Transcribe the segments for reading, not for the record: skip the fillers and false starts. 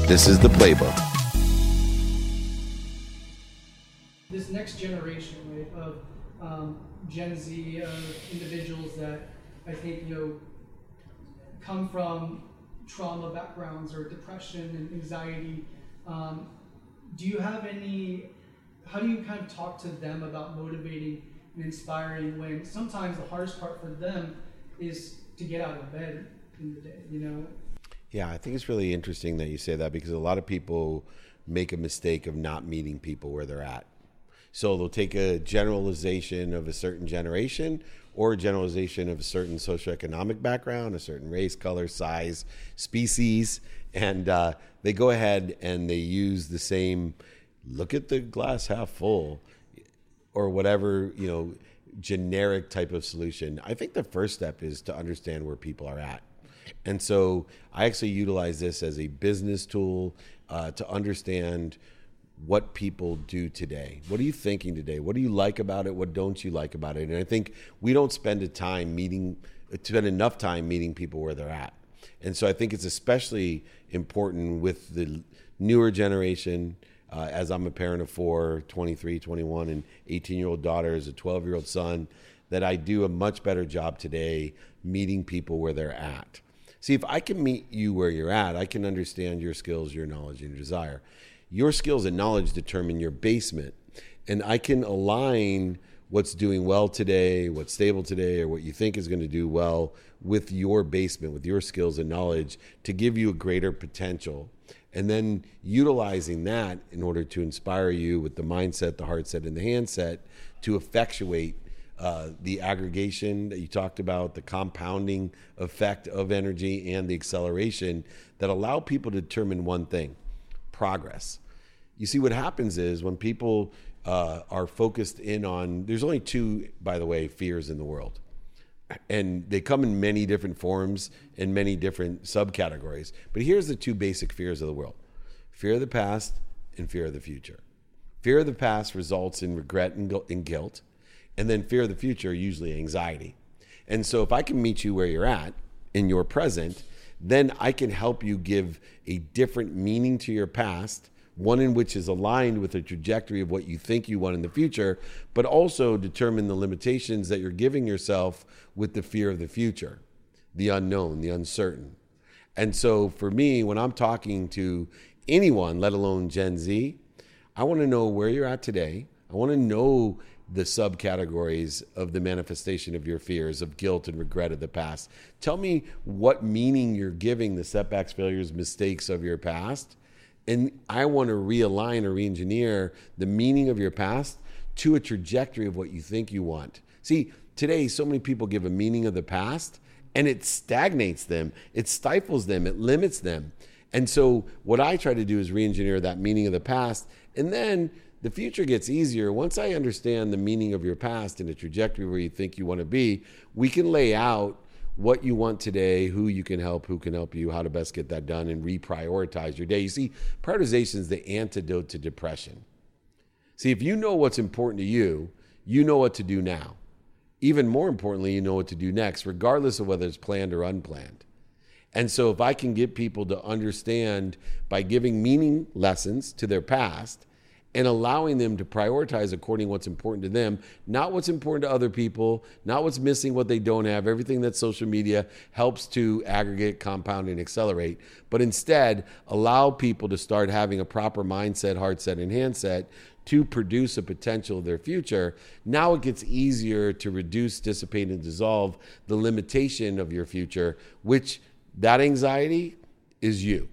This is the playbook. This next generation, right, of Gen Z, individuals that I think, come from trauma backgrounds or depression and anxiety. Do you have how do you kind of talk to them about motivating and inspiring when sometimes the hardest part for them is to get out of bed in the day, Yeah, I think it's really interesting that you say that, because a lot of people make a mistake of not meeting people where they're at. So they'll take a generalization of a certain generation or a generalization of a certain socioeconomic background, a certain race, color, size, species, and they go ahead and they use the same look at the glass half full or whatever, generic type of solution. I think the first step is to understand where people are at. And so I actually utilize this as a business tool to understand what people do today. What are you thinking today? What do you like about it? What don't you like about it? And I think we don't spend enough time meeting people where they're at. And so I think it's especially important with the newer generation, as I'm a parent of 4, 23, 21, and 18-year-old daughters, a 12-year-old son, that I do a much better job today meeting people where they're at. See, if I can meet you where you're at, I can understand your skills, your knowledge, and your desire. Your skills and knowledge determine your basement, and I can align what's doing well today, what's stable today, or what you think is going to do well with your basement, with your skills and knowledge to give you a greater potential. And then utilizing that in order to inspire you with the mindset, the heart set, and the hand set to effectuate the aggregation that you talked about, the compounding effect of energy, and the acceleration that allow people to determine one thing: progress. You see, what happens is when people are focused in on, there's only 2, by the way, fears in the world. And they come in many different forms and many different subcategories. But here's the 2 basic fears of the world: fear of the past and fear of the future. Fear of the past results in regret and guilt. And then fear of the future, usually anxiety. And so if I can meet you where you're at in your present, then I can help you give a different meaning to your past, one in which is aligned with the trajectory of what you think you want in the future, but also determine the limitations that you're giving yourself with the fear of the future, the unknown, the uncertain. And so for me, when I'm talking to anyone, let alone Gen Z, I want to know where you're at today. I want to know the subcategories of the manifestation of your fears of guilt and regret of the past. Tell me what meaning you're giving the setbacks, failures, mistakes of your past. And I want to realign or re-engineer the meaning of your past to a trajectory of what you think you want. See, today, so many people give a meaning of the past and it stagnates them, it stifles them, it limits them. And so what I try to do is re-engineer that meaning of the past, and then the future gets easier. Once I understand the meaning of your past and the trajectory where you think you want to be, we can lay out what you want today, who you can help, who can help you, how to best get that done, and reprioritize your day. You see, prioritization is the antidote to depression. See, if you know what's important to you, you know what to do now. Even more importantly, you know what to do next, regardless of whether it's planned or unplanned. And so if I can get people to understand by giving meaning lessons to their past and allowing them to prioritize according to what's important to them, not what's important to other people, not what's missing, what they don't have, everything that social media helps to aggregate, compound, and accelerate, but instead allow people to start having a proper mindset, heart set, and hand set to produce a potential of their future. Now it gets easier to reduce, dissipate, and dissolve the limitation of your future, which that anxiety is you.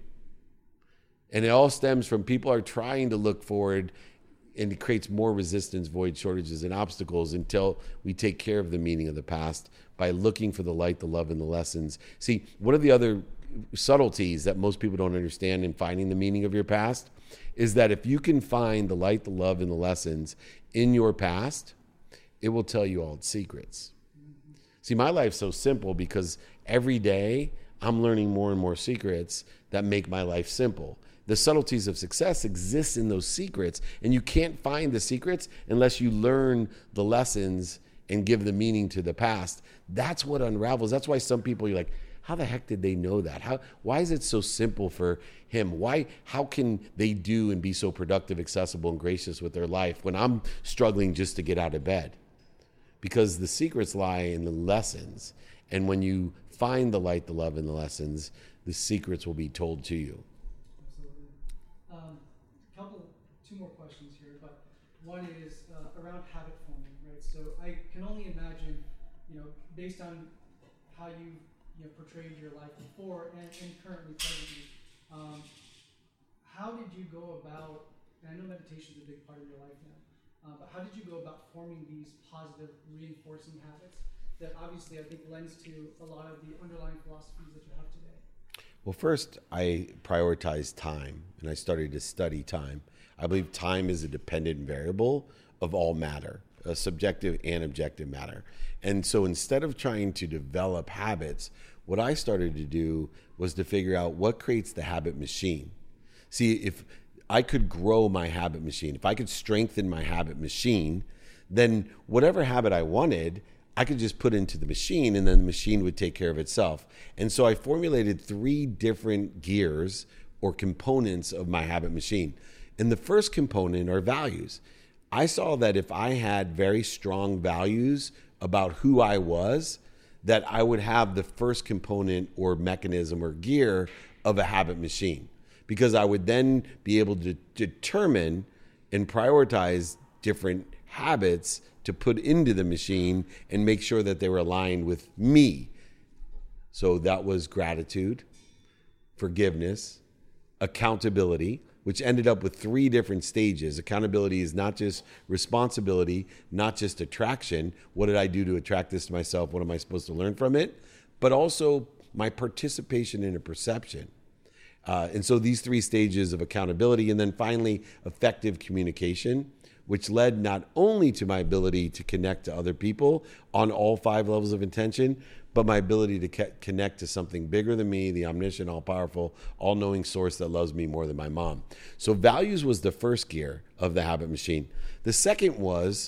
And it all stems from people are trying to look forward, and it creates more resistance, void, shortages, and obstacles until we take care of the meaning of the past by looking for the light, the love, and the lessons. See, one of the other subtleties that most people don't understand in finding the meaning of your past is that if you can find the light, the love, and the lessons in your past, it will tell you all its secrets. See, my life's so simple because every day I'm learning more and more secrets that make my life simple. The subtleties of success exist in those secrets, and you can't find the secrets unless you learn the lessons and give the meaning to the past. That's what unravels. That's why some people, you're like, how the heck did they know that? Why is it so simple for him? How can they do and be so productive, accessible, and gracious with their life when I'm struggling just to get out of bed? Because the secrets lie in the lessons. And when you find the light, the love, and the lessons, the secrets will be told to you. Absolutely. Two more questions here, but one is around habit forming, right? So I can only imagine, based on how you portrayed your life before and currently presently, how did you go about, and I know meditation is a big part of your life now, but how did you go about forming these positive reinforcing habits that obviously I think lends to a lot of the underlying philosophies that you have today? Well, first, I prioritized time, and I started to study time. I believe time is a dependent variable of all matter, a subjective and objective matter. And so instead of trying to develop habits, what I started to do was to figure out what creates the habit machine. See, if I could grow my habit machine, if I could strengthen my habit machine, then whatever habit I wanted, I could just put into the machine, and then the machine would take care of itself. And so I formulated 3 different gears or components of my habit machine. And the first component are values. I saw that if I had very strong values about who I was, that I would have the first component or mechanism or gear of a habit machine, because I would then be able to determine and prioritize different habits to put into the machine and make sure that they were aligned with me. So that was gratitude, forgiveness, accountability, which ended up with 3 different stages. Accountability is not just responsibility, not just attraction. What did I do to attract this to myself? What am I supposed to learn from it? But also my participation in a perception. And so these 3 stages of accountability, and then finally effective communication, which led not only to my ability to connect to other people on all 5 levels of intention, but my ability to connect to something bigger than me, the omniscient, all-powerful, all-knowing source that loves me more than my mom. So values was the first gear of the habit machine. The second was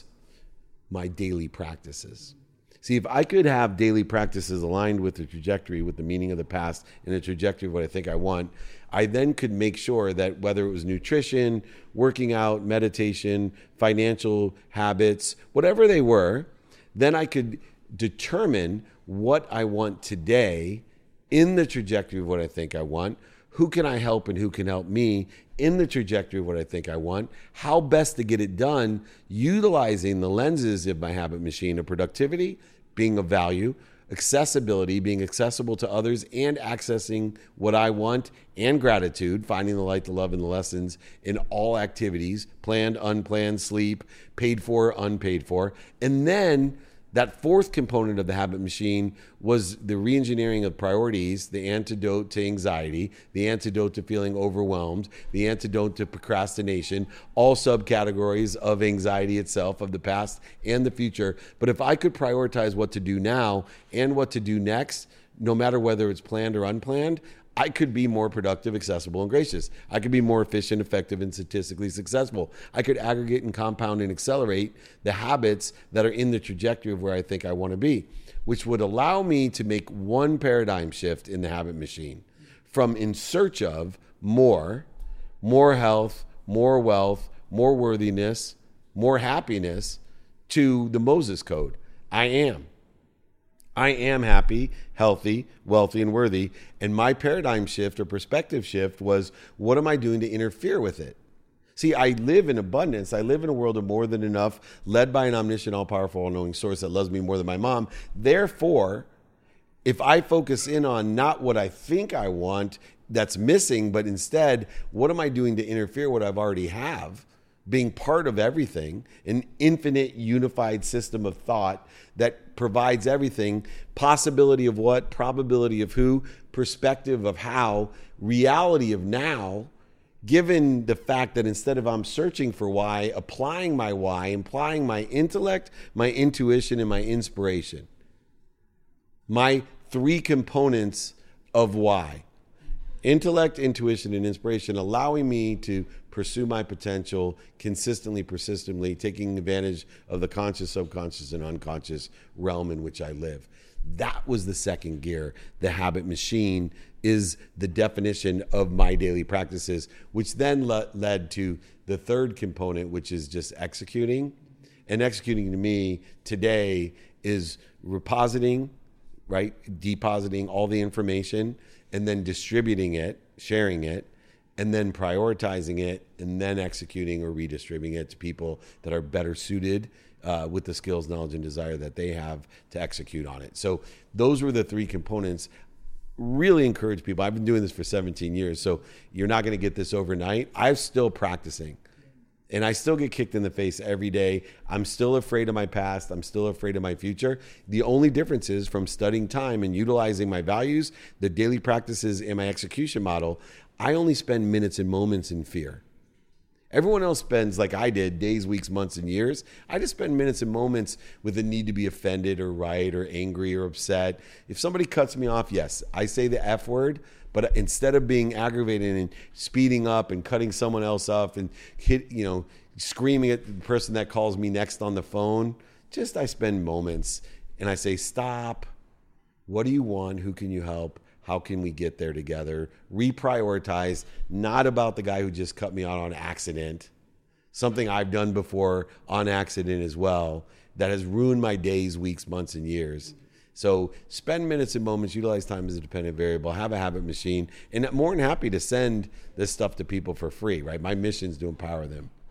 my daily practices. See, if I could have daily practices aligned with the trajectory, with the meaning of the past and the trajectory of what I think I want, I then could make sure that whether it was nutrition, working out, meditation, financial habits, whatever they were, then I could determine what I want today in the trajectory of what I think I want. Who can I help and who can help me in the trajectory of what I think I want? How best to get it done, utilizing the lenses of my habit machine of productivity, being of value, accessibility, being accessible to others and accessing what I want, and gratitude, finding the light, the love, and the lessons in all activities, planned, unplanned, sleep, paid for, unpaid for. And then that 4th component of the habit machine was the reengineering of priorities, the antidote to anxiety, the antidote to feeling overwhelmed, the antidote to procrastination, all subcategories of anxiety itself, of the past and the future. But if I could prioritize what to do now and what to do next, no matter whether it's planned or unplanned, I could be more productive, accessible, and gracious. I could be more efficient, effective, and statistically successful. I could aggregate and compound and accelerate the habits that are in the trajectory of where I think I want to be, which would allow me to make one paradigm shift in the habit machine from in search of more health, more wealth, more worthiness, more happiness, to the Moses Code. I am happy, healthy, wealthy, and worthy. And my paradigm shift or perspective shift was, what am I doing to interfere with it? See, I live in abundance. I live in a world of more than enough, led by an omniscient, all-powerful, all-knowing source that loves me more than my mom. Therefore, if I focus in on not what I think I want that's missing, but instead, what am I doing to interfere what I've already have? Being part of everything, an infinite unified system of thought that provides everything, possibility of what, probability of who, perspective of how, reality of now, given the fact that instead of I'm searching for why, applying my why, implying my intellect, my intuition, and my inspiration. My 3 components of why. Intellect, intuition, and inspiration, allowing me to pursue my potential consistently, persistently, taking advantage of the conscious, subconscious, and unconscious realm in which I live. That was the second gear. The habit machine is the definition of my daily practices, which then led to the third component, which is just executing. And executing to me today is repositing, right? Depositing all the information and then distributing it, sharing it, and then prioritizing it, and then executing or redistributing it to people that are better suited with the skills, knowledge, and desire that they have to execute on it. So those were the three components. Really encourage people. I've been doing this for 17 years, so you're not going to get this overnight. I'm still practicing. And I still get kicked in the face every day. I'm still afraid of my past. I'm still afraid of my future. The only difference is from studying time and utilizing my values, the daily practices, and my execution model, I only spend minutes and moments in fear. Everyone else spends, like I did, days, weeks, months, and years. I just spend minutes and moments with the need to be offended or right or angry or upset. If somebody cuts me off, yes, I say the F word, but instead of being aggravated and speeding up and cutting someone else off and screaming at the person that calls me next on the phone, just I spend moments and I say, stop. What do you want? Who can you help? How can we get there together? Reprioritize, not about the guy who just cut me out on accident, something I've done before on accident as well, that has ruined my days, weeks, months, and years. So spend minutes and moments, utilize time as a dependent variable, have a habit machine, and I'm more than happy to send this stuff to people for free, right? My mission is to empower them.